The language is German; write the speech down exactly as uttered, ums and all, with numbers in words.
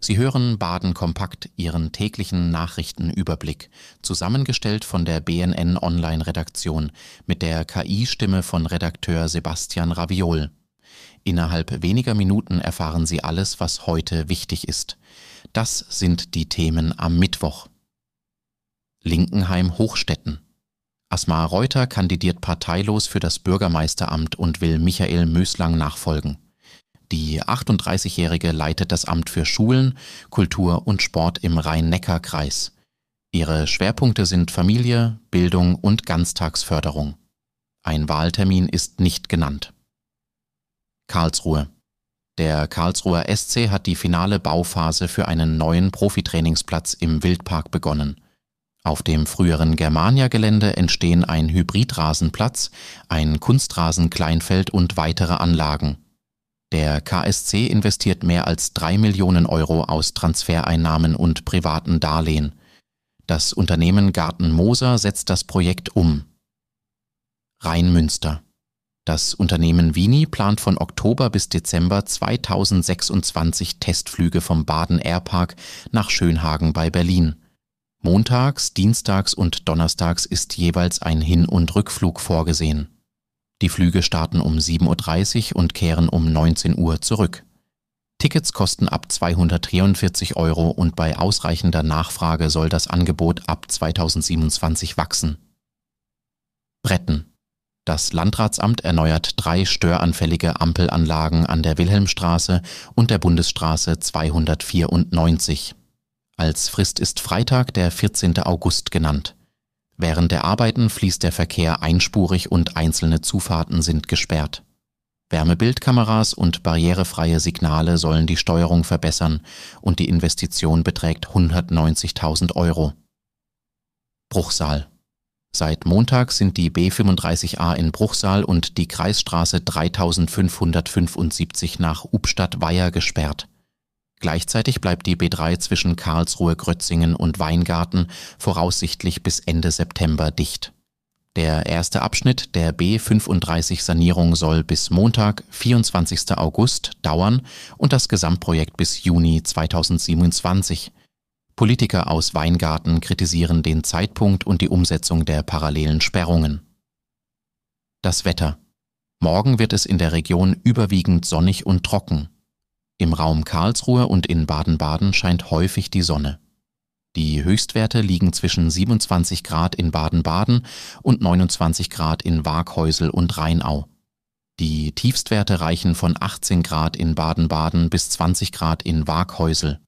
Sie hören Baden kompakt, Ihren täglichen Nachrichtenüberblick, zusammengestellt von der B N N-Online-Redaktion mit der K I-Stimme von Redakteur Sebastian Raviol. Innerhalb weniger Minuten erfahren Sie alles, was heute wichtig ist. Das sind die Themen am Mittwoch. Linkenheim-Hochstetten. Asmar Reuter kandidiert parteilos für das Bürgermeisteramt und will Michael Möslang nachfolgen. Die achtunddreißigjährige leitet das Amt für Schulen, Kultur und Sport im Rhein-Neckar-Kreis. Ihre Schwerpunkte sind Familie, Bildung und Ganztagsförderung. Ein Wahltermin ist nicht genannt. Karlsruhe. Der Karlsruher S C hat die finale Bauphase für einen neuen Profitrainingsplatz im Wildpark begonnen. Auf dem früheren Germania-Gelände entstehen ein Hybridrasenplatz, ein Kunstrasen-Kleinfeld und weitere Anlagen. Der K S C investiert mehr als drei Millionen Euro aus Transfereinnahmen und privaten Darlehen. Das Unternehmen Garten Moser setzt das Projekt um. Rheinmünster. Das Unternehmen Vini plant von Oktober bis Dezember zweitausendsechsundzwanzig Testflüge vom Baden Airpark nach Schönhagen bei Berlin. Montags, dienstags und donnerstags ist jeweils ein Hin- und Rückflug vorgesehen. Die Flüge starten um sieben Uhr dreißig und kehren um neunzehn Uhr zurück. Tickets kosten ab zweihundertvierundvierzig Euro und bei ausreichender Nachfrage soll das Angebot ab zweitausendsiebenundzwanzig wachsen. Bretten. Das Landratsamt erneuert drei störanfällige Ampelanlagen an der Wilhelmstraße und der Bundesstraße zweihundertvierundneunzig. Als Frist ist Freitag, der vierzehnten August genannt. Während der Arbeiten fließt der Verkehr einspurig und einzelne Zufahrten sind gesperrt. Wärmebildkameras und barrierefreie Signale sollen die Steuerung verbessern und die Investition beträgt hundertneunzigtausend Euro. Bruchsal. Seit Montag sind die B fünfunddreißig a in Bruchsal und die Kreisstraße dreitausendfünfhundertfünfundsiebzig nach Ubstadt-Weiher gesperrt. Gleichzeitig bleibt die B drei zwischen Karlsruhe-Grötzingen und Weingarten voraussichtlich bis Ende September dicht. Der erste Abschnitt der B fünfunddreißig-Sanierung soll bis Montag, vierundzwanzigsten August, dauern und das Gesamtprojekt bis Juni zweitausendsiebenundzwanzig. Politiker aus Weingarten kritisieren den Zeitpunkt und die Umsetzung der parallelen Sperrungen. Das Wetter. Morgen wird es in der Region überwiegend sonnig und trocken. Im Raum Karlsruhe und in Baden-Baden scheint häufig die Sonne. Die Höchstwerte liegen zwischen siebenundzwanzig Grad in Baden-Baden und neunundzwanzig Grad in Waaghäusel und Rheinau. Die Tiefstwerte reichen von achtzehn Grad in Baden-Baden bis zwanzig Grad in Waaghäusel.